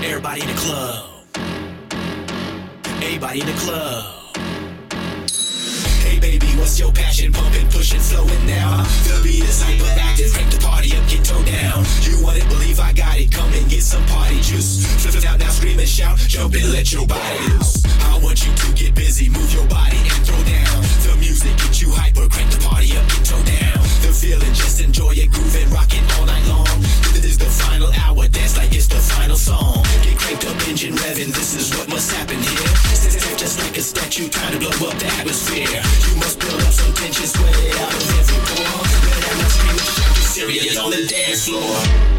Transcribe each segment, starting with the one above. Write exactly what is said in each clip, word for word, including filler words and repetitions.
Everybody in the club. Everybody in the club. Hey baby, what's your passion? Pumping, pushing, flowing now. The beat is hyperactive, crank the party up, get toe down. You want it, believe I got it, come and get some party juice. Flip it out now, scream and shout, jump and let your body loose. I want you to get busy, move your body and throw down. The music get you hyper, crank the party up, get toe down. The feeling, just enjoy it, groove and rock it all night long. This is the final hour, dance like it's the final song. Get cranked up, engine revving, this is what must happen here. Stiff just like a statue, trying to blow up the atmosphere. You must build up some tension, sweat it out of every pore. Let out my scream and shout, get serious on the dance floor.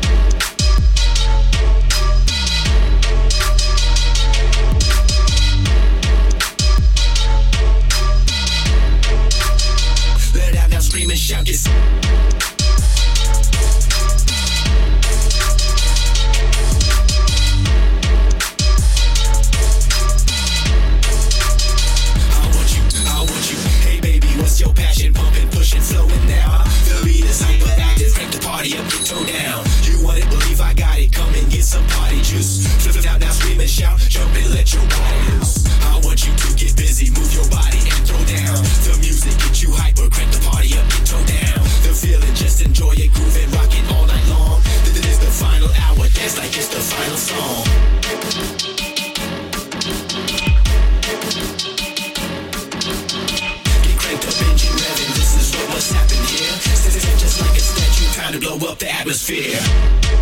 Let out now, scream and shout, get what's your passion? Pumping, pushing, flowing now. The beat is hyperactive, crank the party up, get toe down. You want it, believe I got it, come and get some party juice. Flip it out now, scream and shout, jump and let your body loose. I want you to get busy, move your body and throw down. The music get you hyper, crank the party up, get toe down. The feeling, just enjoy it, groove and rock it all night long. This is the final hour, dance like it's the final song. What's happened here? Just like a statue trying to blow up the atmosphere.